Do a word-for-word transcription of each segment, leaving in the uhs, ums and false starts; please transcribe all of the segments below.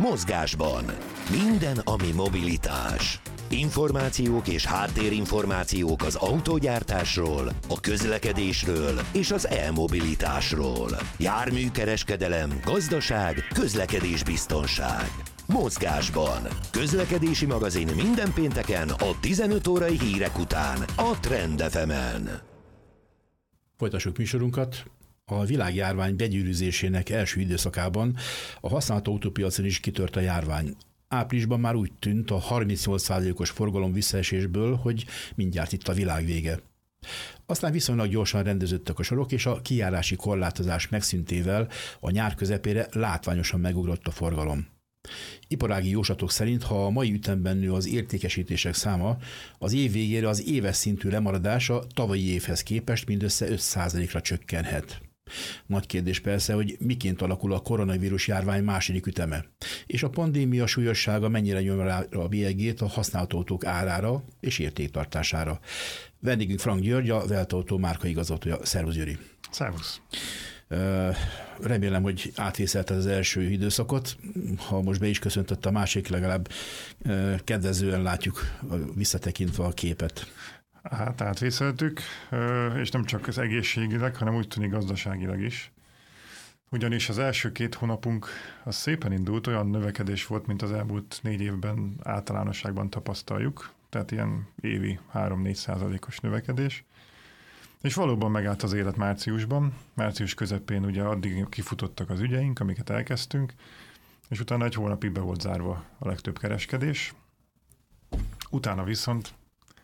Mozgásban. Minden, ami mobilitás. Információk és háttérinformációk az autógyártásról, a közlekedésről és az e-mobilitásról. Járműkereskedelem, gazdaság, közlekedésbiztonság. Mozgásban. Közlekedési magazin minden pénteken a tizenöt órai hírek után a Trend ef emen. Folytassuk műsorunkat. A világjárvány begyűrűzésének első időszakában a használt autópiacon is kitört a járvány. Áprilisban már úgy tűnt a harmincnyolc százalékos forgalom visszaesésből, hogy mindjárt itt a világ vége. Aztán viszonylag gyorsan rendeződtek a sorok, és a kijárási korlátozás megszűntével a nyár közepére látványosan megugrott a forgalom. Iparági jóslatok szerint, ha a mai ütemben nő az értékesítések száma, az év végére az éves szintű lemaradás a tavalyi évhez képest mindössze öt százalékra csökkenhet. Nagy kérdés persze, hogy miként alakul a koronavírus járvány második üteme, és a pandémia súlyossága mennyire nyomja rá a bélyegét a használt autók árára és értéktartására. Vendégünk Frank György, a Weltautó márkaigazgatója. Szervusz, Győri! Szervusz! Remélem, hogy átvészelted az első időszakot. Ha most be is köszöntött a másik, legalább kedvezően látjuk visszatekintve a képet. Hát átvészeltük, és nem csak az egészségileg, hanem úgy tűnik gazdaságilag is. Ugyanis az első két hónapunk az szépen indult, olyan növekedés volt, mint az elmúlt négy évben általánosságban tapasztaljuk, tehát ilyen évi három-négy százalékos növekedés. És valóban megállt az élet márciusban. Március közepén ugye addig kifutottak az ügyeink, amiket elkezdtünk, és utána egy hónapig be volt zárva a legtöbb kereskedés. Utána viszont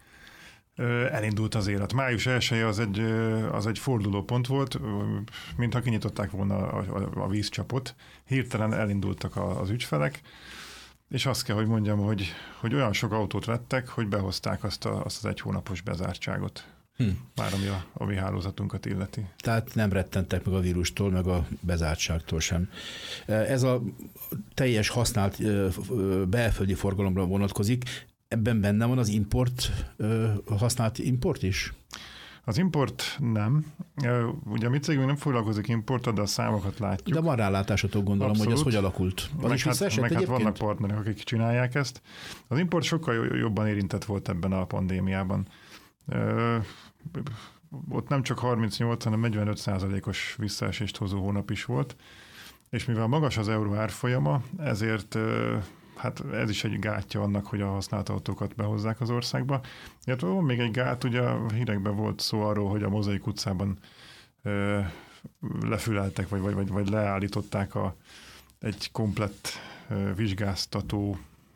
elindult az élet. Május elseje az egy, az egy fordulópont volt, mintha kinyitották volna a, a, a vízcsapot. Hirtelen elindultak a, az ügyfelek, és azt kell, hogy mondjam, hogy, hogy olyan sok autót vettek, hogy behozták azt, a, azt az egy hónapos bezártságot. Hm. Már ami a, a mi hálózatunkat illeti. Tehát nem rettentek meg a vírustól, meg a bezártságtól sem. Ez a teljes használt belföldi forgalomra vonatkozik. Ebben benne van az import, használt import is? Az import nem. Ugye a mi cégünk nem foglalkozik importtal, de a számokat látjuk. De van rálátásotok, gondolom, Abszolút. Hogy ez hogy alakult. Az meg is visszaesett hát, meg hát vannak egyébként? partnerek, akik csinálják ezt. Az import sokkal jobban érintett volt ebben a pandémiában. Ott nem csak harmincnyolc, hanem negyvenöt százalékos visszaesést hozó hónap is volt, és mivel magas az euró árfolyama, ezért hát ez is egy gátja annak, hogy a használt autókat behozzák az országba. Illetve van még egy gát, ugye a hírekben volt szó arról, hogy a Mozaik utcában ö, lefüleltek, vagy, vagy, vagy, vagy leállították a, egy komplett ö, vizsgáztató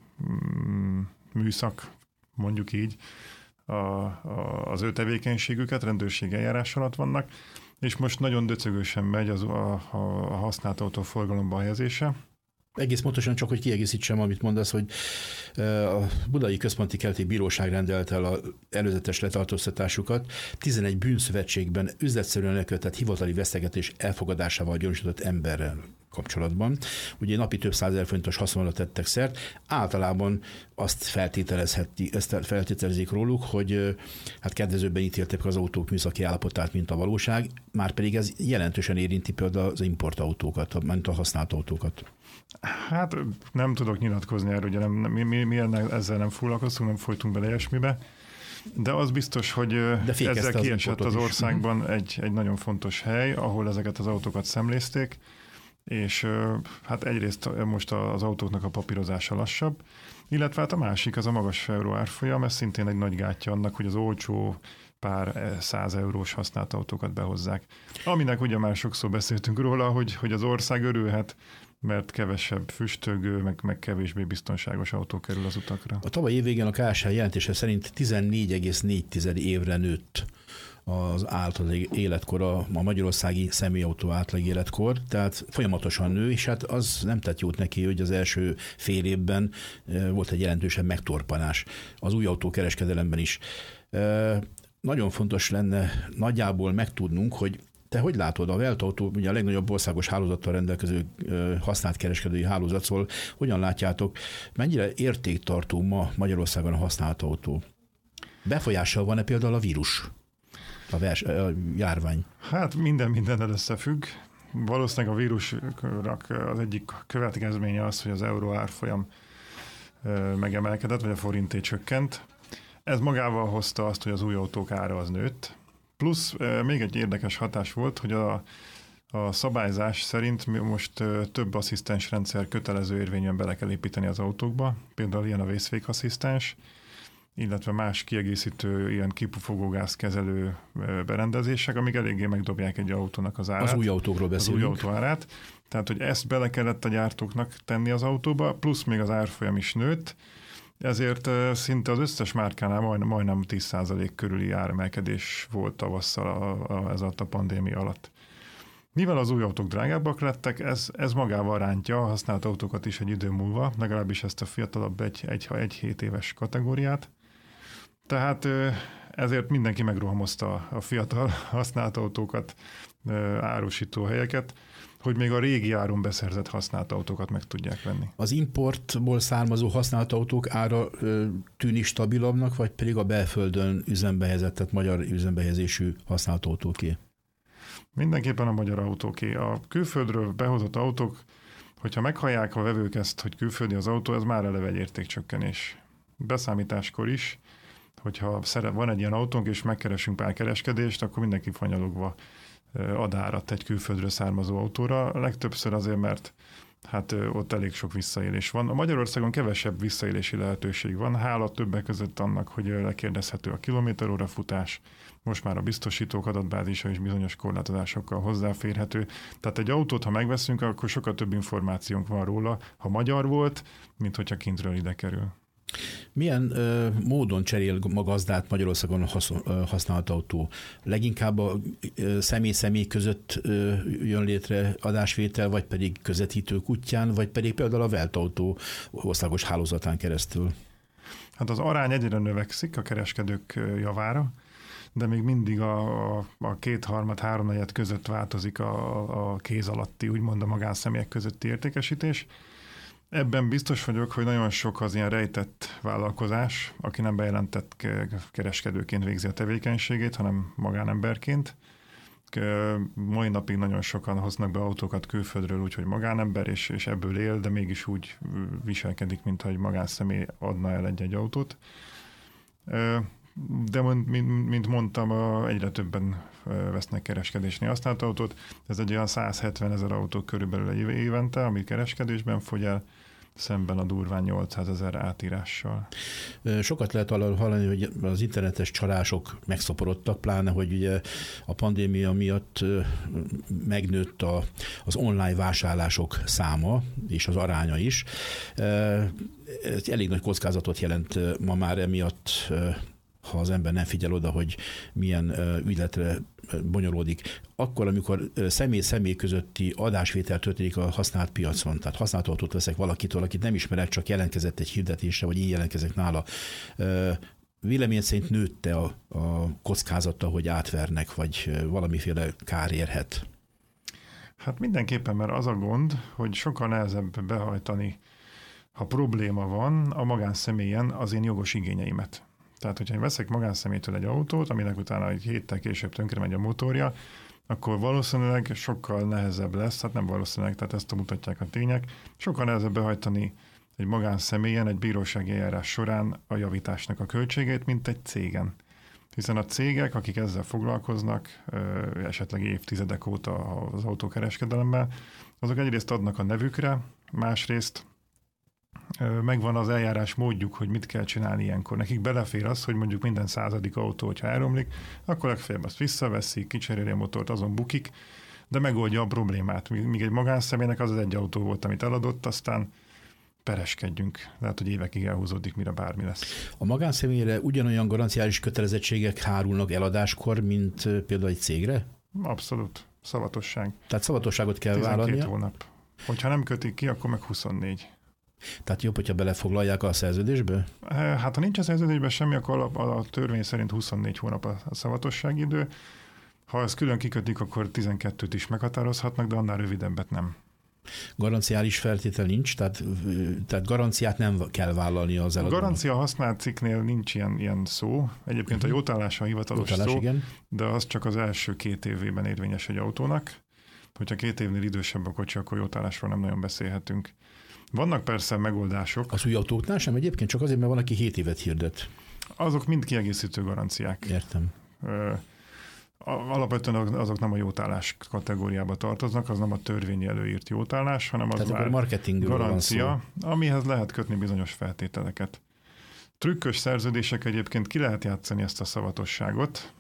mm, műszak, mondjuk így, A, a, az ő tevékenységüket, rendőrség eljárás alatt vannak, és most nagyon döcögősen megy az, a, a, a használt autó forgalomba helyezése. Egész pontosan csak, hogy kiegészítsem, amit mondasz, hogy a Budai Központi Keleti Bíróság rendelt el az előzetes letartóztatásukat tizenegy bűnszövetségben üzletszerűen elkövetett hivatali vesztegetés elfogadásával gyanúsított emberrel kapcsolatban. Ugye napi több százezer forintos haszonra tettek szert. Általában azt feltételezheti, ezt feltételezik róluk, hogy hát kedvezőbben ítélték az autók műszaki állapotát, mint a valóság, márpedig ez jelentősen érinti például az importautókat, mint a használt autókat. Hát nem tudok nyilatkozni erről, ugye nem, mi, mi, mi ezzel nem foglalkoztunk, nem folytunk bele ilyesmibe, de az biztos, hogy ezzel kiesett az, az országban egy, egy nagyon fontos hely, ahol ezeket az autókat szemlézték, és hát egyrészt most az autóknak a papírozása lassabb, illetve hát a másik, az a magas euró árfolyam, ez szintén egy nagy gátja annak, hogy az olcsó pár száz eurós használt autókat behozzák. Aminek ugye már sokszor beszéltünk róla, hogy, hogy az ország örülhet, mert kevesebb füstögő, meg, meg kevésbé biztonságos autó kerül az utakra. A tavaly év végén a ká es há jelentése szerint tizennégy egész négy évre nőtt az átlag életkor, a, a magyarországi személyautó átlag életkor, tehát folyamatosan nő, és hát az nem tett jót neki, hogy az első fél évben volt egy jelentősebb megtorpanás az új autókereskedelemben is. Nagyon fontos lenne nagyjából megtudnunk, hogy te hogy látod, a Weltautó, ugye a legnagyobb országos hálózattal rendelkező használt kereskedői hálózat, szól, hogyan látjátok, mennyire értéktartó ma Magyarországon a használt autó? Befolyással van-e például a vírus, a, vers, a járvány? Hát minden mindennel összefügg. valószínűleg a vírusnak az egyik következménye az, hogy az euró árfolyam megemelkedett, vagy a forinté csökkent. Ez magával hozta azt, hogy az új autók ára az nőtt. Plusz még egy érdekes hatás volt, hogy a, a szabályzás szerint most több asszisztens rendszer kötelező érvényen bele kell építeni az autókba, például ilyen a vészfékasszisztens, illetve más kiegészítő ilyen kipufogógázkezelő berendezések, amik eléggé megdobják egy autónak az árát. Az új autókról beszélünk. Az új autó árát. Tehát, hogy ezt bele kellett a gyártóknak tenni az autóba, plusz még az árfolyam is nőtt, ezért szinte az összes márkánál majdnem, majdnem tíz százalék körüli áremelkedés volt tavasszal a, a, ez alatt a pandémia alatt. Mivel az új autók drágábbak lettek, ez, ez magával rántja a használt autókat is egy idő múlva, legalábbis ezt a fiatalabb egy, egy, egy hét éves kategóriát. Tehát ezért mindenki megrohamozta a fiatal használt autókat, árusító helyeket, hogy még a régi áron beszerzett használt autókat meg tudják venni. Az importból származó használt autók ára tűnik stabilabbnak, vagy pedig a belföldön üzembe helyezett, tehát magyar üzembe helyezésű használt autóké? Mindenképpen a magyar autóké. A külföldről behozott autók, hogyha meghallják a vevők ezt, hogy külföldi az autó, ez már eleve egy értékcsökkenés. Beszámításkor is, hogyha van egy ilyen autónk, és megkeresünk pár kereskedést, akkor mindenki fanyalogva ad árat egy külföldről származó autóra. Legtöbbször azért, mert hát ott elég sok visszaélés van. A Magyarországon kevesebb visszaélési lehetőség van, hála többek között annak, hogy lekérdezhető a kilométeróra futás, most már a biztosítók adatbázisa is bizonyos korlátozásokkal hozzáférhető. Tehát egy autót, ha megveszünk, akkor sokkal több információnk van róla, ha magyar volt, mint hogyha kintről ide kerül. Milyen ö, módon cserél ma gazdát Magyarországon használt autó? Leginkább a személy-személy között ö, jön létre adásvétel, vagy pedig közvetítők útján, vagy pedig például a Weltautó országos hálózatán keresztül? Hát az arány egyre növekszik a kereskedők javára, de még mindig a, a, a kétharmad, háromnegyed között változik a, a kéz alatti, úgymond a magánszemélyek közötti értékesítés. Ebben biztos vagyok, hogy nagyon sok az ilyen rejtett vállalkozás, aki nem bejelentett kereskedőként végzi a tevékenységét, hanem magánemberként. Mai napig nagyon sokan hoznak be autókat külföldről, úgyhogy magánember, és, és ebből él, de mégis úgy viselkedik, mintha egy magánszemély adna el egy-egy autót. De mint mondtam, egyre többen vesznek kereskedésnél használt autót. Ez egy olyan száz hetven ezer autó körülbelül évente, ami kereskedésben fogy el, szemben a durván nyolcszázezer átírással. Sokat lehet hallani, hogy az internetes csalások megszaporodtak, pláne, hogy ugye a pandémia miatt megnőtt a, az online vásárlások száma, és az aránya is. Ez elég nagy kockázatot jelent ma már emiatt, ha az ember nem figyel oda, hogy milyen ügyletre bonyolódik. Akkor, amikor személy-személy közötti adásvétel történik a használt piacon, tehát használt autót veszek valakitől, akit nem ismerek, csak jelentkezett egy hirdetésre, vagy én jelentkezek nála, vélemény szerint nőtte a, a kockázata, hogy átvernek, vagy valamiféle kár érhet? Hát mindenképpen, mert az a gond, hogy sokkal nehezebb behajtani, ha probléma van a magánszemélyen az én jogos igényeimet. Tehát, hogyha én veszek magánszemélytől egy autót, aminek utána egy héttel később tönkre megy a motorja, akkor valószínűleg sokkal nehezebb lesz, hát nem valószínűleg, tehát ezt mutatják a tények, sokkal nehezebb behajtani egy magánszemélyen, egy bírósági eljárás során a javításnak a költségét, mint egy cégen. Hiszen a cégek, akik ezzel foglalkoznak, esetleg évtizedek óta az autókereskedelemmel, azok egyrészt adnak a nevükre, másrészt megvan az eljárás módjuk, hogy mit kell csinálni ilyenkor. Nekik belefér az, hogy mondjuk minden századik autó, hogyha elromlik, akkor legfeljebb azt visszaveszik, kicseréli a motort, azon bukik, de megoldja a problémát. Míg egy magánszemélynek az az egy autó volt, amit eladott, aztán pereskedjünk. Lehet, hogy évekig elhúzódik, mire bármi lesz. A magánszemélyre ugyanolyan garanciális kötelezettségek hárulnak eladáskor, mint például egy cégre? Abszolút. Szavatosság. Tehát szavatosságot kell vállalnia? tizenkét hónap. Hogyha nem kötik ki, akkor meg huszonnégy. Tehát jobb, hogyha belefoglalják a szerződésbe? Hát ha nincs a szerződésben semmi, akkor a, a törvény szerint huszonnégy hónap a, a szavatossági idő. Ha ezt külön kikötik, akkor tizenkettőt is meghatározhatnak, de annál rövidebbet nem. Garanciális feltétel nincs, tehát, tehát garanciát nem kell vállalni az eladónak. A garancia használt cikknél nincs ilyen, ilyen szó. Egyébként uh-huh. a jótállás a hivatalos jótállás, szó, igen. de az csak az első két évében érvényes egy autónak. Hogyha két évnél idősebb a kocsi, akkor jótállásról nem nagyon beszélhetünk. Vannak persze megoldások. Az új autóknál sem egyébként, csak azért, mert van, aki hét évet hirdet. Azok mind kiegészítő garanciák. Értem. Alapvetően azok nem a jótállás kategóriába tartoznak, az nem a törvényi előírt jótállás, hanem az már garancia, amihez lehet kötni bizonyos feltételeket. Trükkös szerződések egyébként ki lehet játszani ezt a szavatosságot,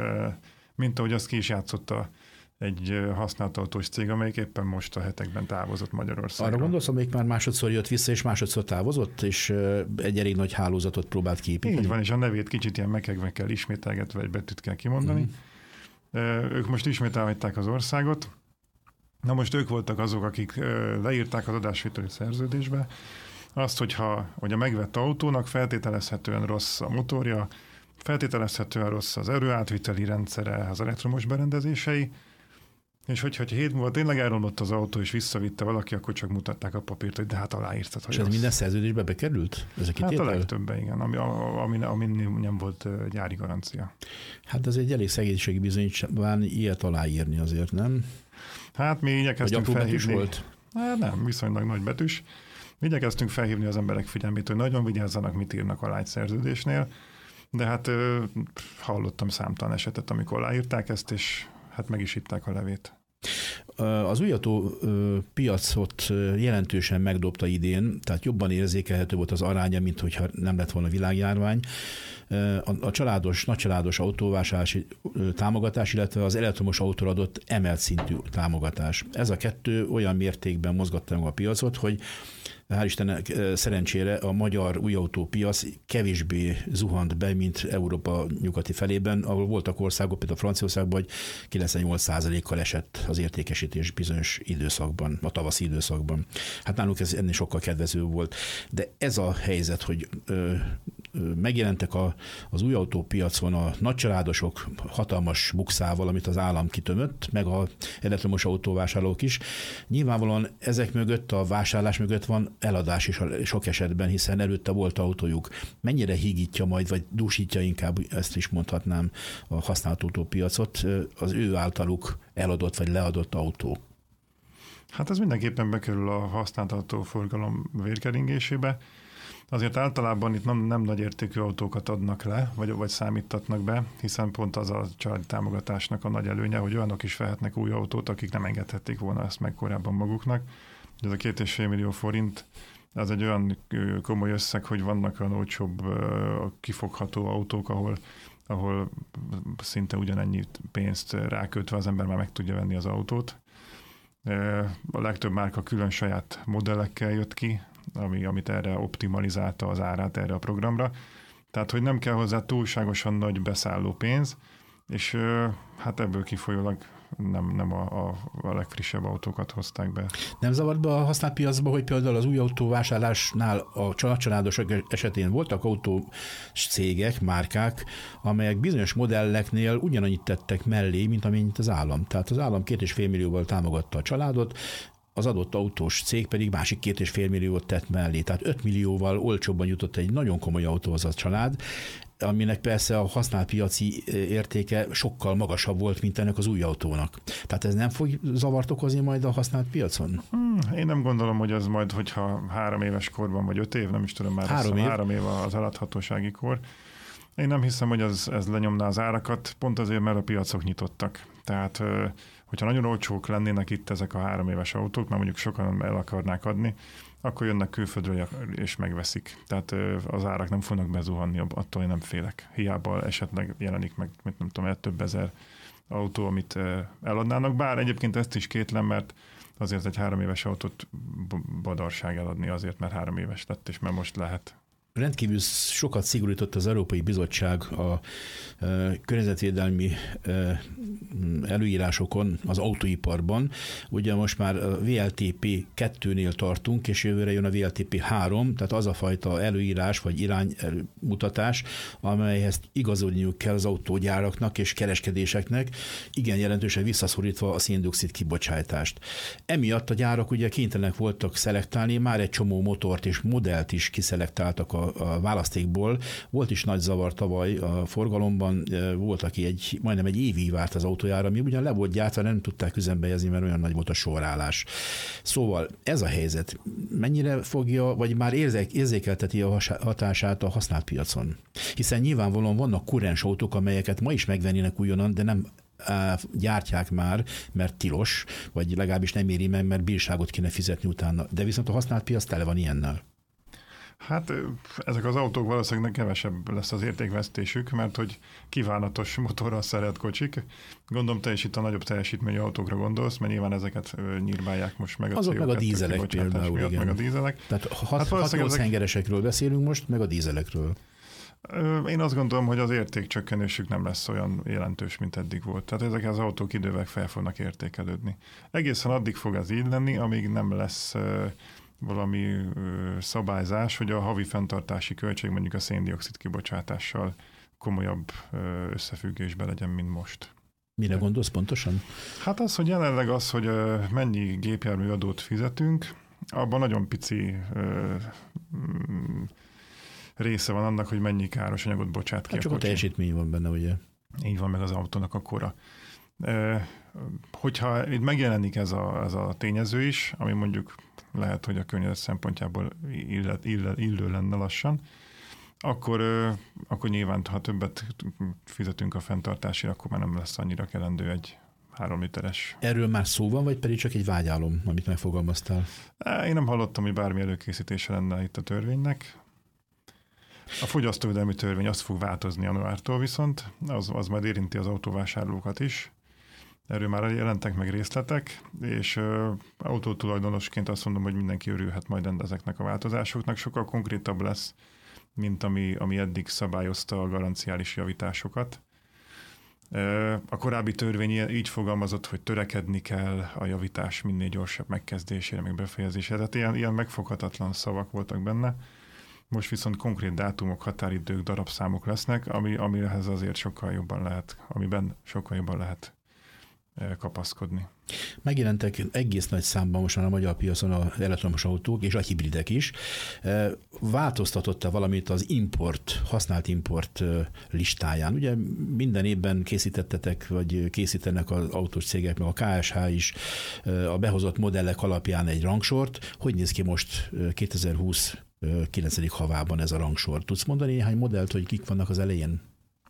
mint ahogy azt ki is játszotta egy használt autós cég, amelyik éppen most a hetekben távozott Magyarországra. Arra gondolsz, amelyik már másodszor jött vissza, és másodszor távozott, és egy elég nagy hálózatot próbált kiépíteni? Így van, és a nevét kicsit ilyen mekegve kell ismételgetve, egy betűt kell kimondani. Mm. Ők most ismét elhagyták az országot. Na most ők voltak azok, akik leírták az adásvételi szerződésbe azt, hogyha, hogy a megvett autónak feltételezhetően rossz a motorja, feltételezhetően rossz az erőátviteli rendszere, az elektromos berendezései, és hogyha egy hét múlva tényleg elromlott az autó, és visszavitte valaki, akkor csak mutatták a papírt, hogy de hát aláírtad. És ez minden szerződésbe bekerült? Ez a hát a legtöbben, igen, ami, ami, ami nem volt gyári garancia. Hát ez egy elég szegénységi bizonyítvány, ilyet aláírni azért, nem? Hát mi igyekeztünk felhívni. Volt? Hát nem, viszonylag nagy betűs. Mi igyekeztünk felhívni az emberek figyelmét, hogy nagyon vigyázzanak, mit írnak alá egy szerződésnél, de hát hallottam számtalan esetet, amikor aláírták ezt, és hát meg is itták a levét. Az új autó piacot jelentősen megdobta idén, tehát jobban érzékelhető volt az aránya, mint hogyha nem lett volna világjárvány. A családos, nagycsaládos autóvásárlási támogatás, illetve az elektromos autóra adott emelt szintű támogatás. Ez a kettő olyan mértékben mozgatta meg a piacot, hogy hál' Istennek szerencsére a magyar új autópiac kevésbé zuhant be, mint Európa nyugati felében, ahol voltak országok, például Franciaországban, hogy kilencvennyolc százalékkal esett az értékesítés bizonyos időszakban, a tavaszi időszakban. Hát nálunk ez ennél sokkal kedvező volt. De ez a helyzet, hogy ö, ö, megjelentek a, az új autópiacon a nagycsaládosok hatalmas bukszával, amit az állam kitömött, meg az elektromos autóvásárlók is. Nyilvánvalóan ezek mögött, a vásárlás mögött van eladás is sok esetben, hiszen előtte volt autójuk. Mennyire hígítja majd, vagy dúsítja inkább, ezt is mondhatnám, a használt autópiacot, az ő általuk eladott vagy leadott autó? Hát ez mindenképpen bekerül a használt autóforgalom vérkeringésébe. Azért általában itt nem, nem nagy értékű autókat adnak le, vagy, vagy számítatnak be, hiszen pont az a családi támogatásnak a nagy előnye, hogy olyanok is vehetnek új autót, akik nem engedhették volna ezt meg korábban maguknak. Ez a két és fél millió forint, ez egy olyan komoly összeg, hogy vannak olyan olcsóbb, kifogható autók, ahol, ahol szinte ugyanennyi pénzt rákötve az ember már meg tudja venni az autót. A legtöbb márka külön saját modellekkel jött ki, ami, amit erre optimalizálta az árát erre a programra. Tehát, hogy nem kell hozzá túlságosan nagy beszálló pénz, és hát ebből kifolyólag nem, nem a, a, a legfrissebb autókat hozták be. Nem zavart be a használt piacba, hogy például az új autóvásárlásnál a családosok esetén voltak autós cégek, márkák, amelyek bizonyos modelleknél ugyanannyit tettek mellé, mint amennyit az állam. Tehát az állam két és fél millióval támogatta a családot, az adott autós cég pedig másik két és fél milliót tett mellé. Tehát öt millióval olcsóbban jutott egy nagyon komoly autóhoz a család, aminek persze a használt piaci értéke sokkal magasabb volt, mint ennek az új autónak. Tehát ez nem fog zavart okozni majd a használt piacon? Hmm, én nem gondolom, hogy ez majd, hogyha három éves korban, vagy öt év, nem is tudom már, három, év. év. három év az eladhatósági kor. Én nem hiszem, hogy ez, ez lenyomná az árakat, pont azért, mert a piacok nyitottak. Tehát, hogyha nagyon olcsók lennének itt ezek a három éves autók, mert mondjuk sokan el akarnák adni, akkor jönnek külföldről és megveszik. Tehát az árak nem fognak bezuhanni, attól én nem félek. Hiába esetleg jelenik meg, mint nem tudom, több ezer autó, amit eladnának. Bár egyébként ezt is kétlem, mert azért egy három éves autót badarság eladni azért, mert három éves lett, és mert most lehet. Rendkívül sokat szigorított az Európai Bizottság a környezetvédelmi előírásokon az autóiparban. Ugye most már a vé el té pé kettőnél tartunk, és jövőre jön a vé el té pé három, tehát az a fajta előírás vagy iránymutatás, amelyhez igazodniuk kell az autógyáraknak és kereskedéseknek, igen jelentősen visszaszorítva a szén-dioxid kibocsátást. Emiatt a gyárak ugye kénytelenek voltak szelektálni, már egy csomó motort és modellt is kiszelektáltak a a, a választékból. Volt is nagy zavar tavaly a forgalomban, volt, aki egy, majdnem egy évig várt az autójára, ami ugyan le volt gyártva, nem tudták üzembe helyezni, mert olyan nagy volt a sorállás. Szóval ez a helyzet mennyire fogja, vagy már érzék, érzékelteti a hatását a használt piacon? Hiszen nyilvánvalóan vannak kurrens autók, amelyeket ma is megvennének újonnan, de nem gyártják már, mert tilos, vagy legalábbis nem éri meg, mert bírságot kéne fizetni utána. De viszont a használt piac tele van ilyennel. Hát ezek az autók valószínűleg kevesebb lesz az értékvesztésük, mert hogy kívánatos motorral szerelt kocsik. Gondolom te is itt a nagyobb teljesítményű autókra gondolsz, mert nyilván ezeket nyírbálják most meg. A Azok meg a dízelek például, miatt, igen. Meg a dízelek. Tehát hat nyolc ezek... hengeresekről beszélünk most, meg a dízelekről. Én azt gondolom, hogy az értékcsökkenésük nem lesz olyan jelentős, mint eddig volt. Tehát ezek az autók idővel fel fognak értékelődni. Egészen addig fog ez így lenni, amíg nem lesz valami szabályzás, hogy a havi fenntartási költség mondjuk a széndioxid kibocsátással komolyabb összefüggésbe legyen, mint most. Mire De. gondolsz pontosan? Hát az, hogy jelenleg az, hogy mennyi gépjármű adót fizetünk, abban nagyon pici része van annak, hogy mennyi káros anyagot bocsát ki. Hát a csak kocsi. A teljesítmény van benne, ugye? Így van, meg az autónak a kora. E, hogyha itt megjelenik ez a, ez a tényező is, ami mondjuk lehet, hogy a környezet szempontjából illet, illet, illő lenne lassan, akkor, akkor nyilván, ha többet fizetünk a fenntartásért, akkor már nem lesz annyira kelendő egy három literes. Erről már szó van, vagy pedig csak egy vágyálom, amit megfogalmaztál? Én nem hallottam, hogy bármi előkészítése lenne itt a törvénynek. A fogyasztóvédelmi törvény azt fog változni januártól viszont, az, az majd érinti az autóvásárlókat is. Erről már jelentek meg részletek, és uh, autótulajdonosként azt mondom, hogy mindenki örülhet majd ezeknek a változásoknak. Sokkal konkrétabb lesz, mint ami, ami eddig szabályozta a garanciális javításokat. Uh, a korábbi törvény így fogalmazott, hogy törekedni kell a javítás minél gyorsabb megkezdésére, meg befejezésére. Tehát ilyen, ilyen megfoghatatlan szavak voltak benne. Most viszont konkrét dátumok, határidők, darabszámok lesznek, ami, amihez azért sokkal jobban lehet, amiben sokkal jobban lehet kapaszkodni. Megjelentek egész nagy számban most már a magyar piacon az elektromos autók és a hibridek is. Változtatott-e valamit az import, használt import listáján? Ugye minden évben készítettetek, vagy készítenek az autós cégek, meg a ká es há is a behozott modellek alapján egy rangsort. Hogy néz ki most kétezer-húsz kilencedik havában ez a rangsor? Tudsz mondani néhány modellt, hogy kik vannak az elején?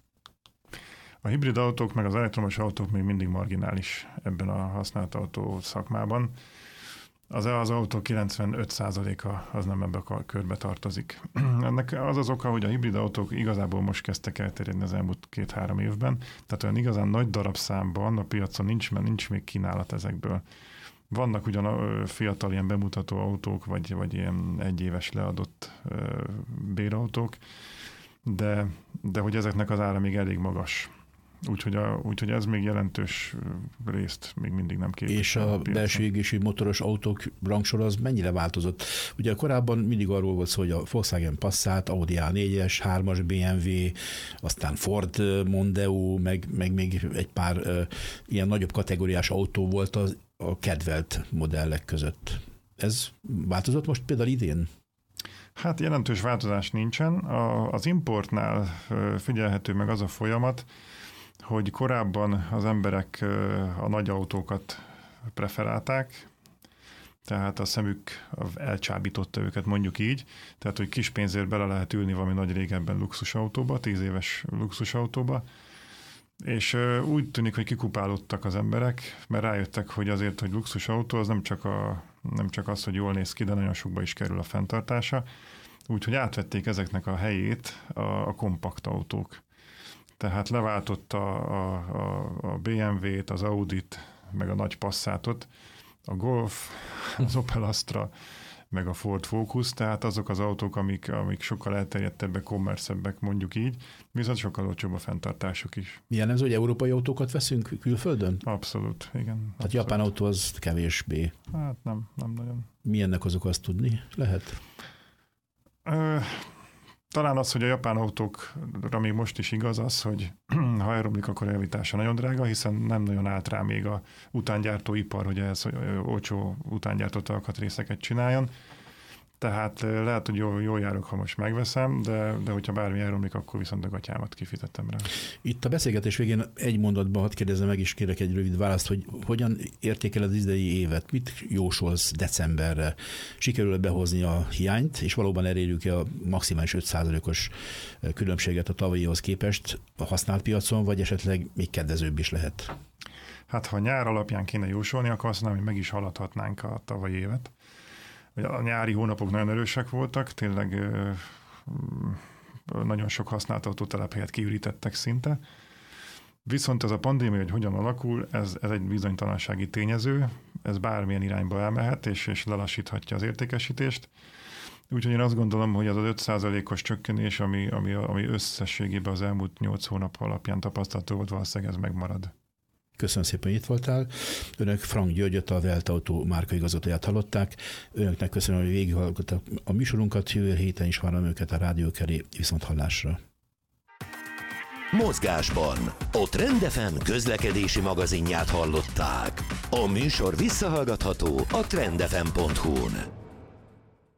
A hibrid autók meg az elektromos autók még mindig marginális ebben a használt autó szakmában. Az, az autó kilencvenöt százaléka az nem ebbe a körbe tartozik. Ennek az az oka, hogy a hibrid autók igazából most kezdtek elterjedni az elmúlt két-három évben, tehát olyan igazán nagy darabszámban a piacon nincs, mert nincs még kínálat ezekből. Vannak ugyan a fiatal ilyen bemutató autók, vagy, vagy ilyen egyéves leadott bérautók, de, de hogy ezeknek az ára még elég magas. Úgyhogy, a, úgyhogy ez még jelentős részt még mindig nem képvisel. És a, a belső égésű motoros autók rangsor az mennyire változott? Ugye korábban mindig arról volt szó, hogy a Volkswagen Passat, Audi á négyes, hármas bé em vé, aztán Ford Mondeo, meg, meg még egy pár uh, ilyen nagyobb kategóriás autó volt az, a kedvelt modellek között. Ez változott most például idén? Hát jelentős változás nincsen. A, az importnál figyelhető meg az a folyamat, hogy korábban az emberek a nagy autókat preferálták, tehát a szemük elcsábította őket, mondjuk így, tehát hogy kis pénzért bele lehet ülni valami nagy régebben luxusautóba, tíz éves luxusautóba, és úgy tűnik, hogy kikupálódtak az emberek, mert rájöttek, hogy azért, hogy luxusautó, az nem csak, a, nem csak az, hogy jól néz ki, de nagyon sokba is kerül a fenntartása, úgyhogy átvették ezeknek a helyét a, a kompakt autók. Tehát leváltotta a, a, a bé em vét, az Audit, meg a nagy Passatot, a Golf, az Opel Astra, meg a Ford Focus, tehát azok az autók, amik, amik sokkal elterjedtebbek, kommerszebbek, mondjuk így, viszont sokkal olcsóbb a fenntartásuk is. Jellemző, hogy európai autókat veszünk külföldön? Abszolút, igen. Tehát abszolút. japán autó az kevésbé. Hát nem, nem nagyon. Mi ennek azok, azt tudni lehet? Ö, talán az, hogy a japán autókra még most is igaz az, hogy ha elromlik, akkor eljavítása nagyon drága, hiszen nem nagyon állt rá még a utángyártóipar, hogy ehhez olcsó utángyártott alkatrészeket csináljon. Tehát lehet, hogy jól, jól járok, ha most megveszem, de, de hogyha bármi elromlik, akkor viszont a gatyámat kifizettem rá. Itt a beszélgetés végén egy mondatban hadd kérdezzem meg, is kérek egy rövid választ, hogy hogyan értékeled az idei évet, mit jósolsz decemberre? Sikerül behozni a hiányt, és valóban elérjük-e a maximális öt százalékos különbséget a tavalyihoz képest a használt piacon, vagy esetleg még kedvezőbb is lehet? Hát ha nyár alapján kéne jósolni, akkor azt mondom, hogy meg is haladhatnánk a tavalyi évet. A nyári hónapok nagyon erősek voltak, tényleg nagyon sok használt autótelephelyet kiürítettek szinte. Viszont ez a pandémia, hogy hogyan alakul, ez, ez egy bizonytalansági tényező, ez bármilyen irányba elmehet, és, és lelassíthatja az értékesítést. Úgyhogy én azt gondolom, hogy az az öt százalékos csökkenés, ami, ami, ami összességében az elmúlt nyolc hónap alapján tapasztalható volt, valószínűleg ez megmarad. Köszönöm szépen, hogy itt voltál. Önök Frank Györgyöt, a Welt Auto márkaigazgatóját hallották. Önöknek köszönöm, hogy végighallgattak a műsorunkat. Jövő héten is várom őket a rádió elé, viszont hallásra. Mozgásban a Trend ef em közlekedési magazinját hallották. A műsor visszahallgatható a trend f m pont hu-n.